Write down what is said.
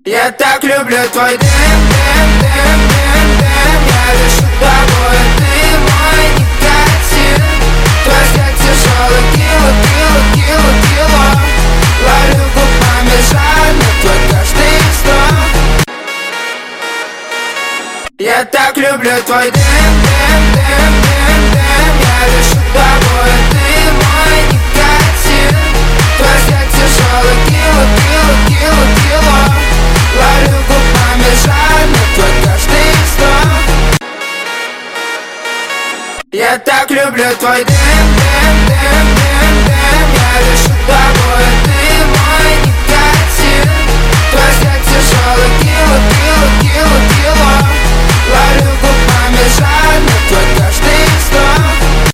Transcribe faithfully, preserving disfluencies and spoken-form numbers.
Я так люблю твой дым, дым, дым, дым, дым. Я дышу тобой, ты мой никотин. Твой взгляд тяжелый, кило, кило, кило, кило. Ловлю губами жар на твой каждый вздох. Я так люблю твой дым, дым, дым, дым, дым. Я дышу тобой, ты мой никотин. Твой взгляд тяжелый, кило, кило, кило, кило. Ловлю губами жар на твой каждый вздох. Я так люблю твой дым.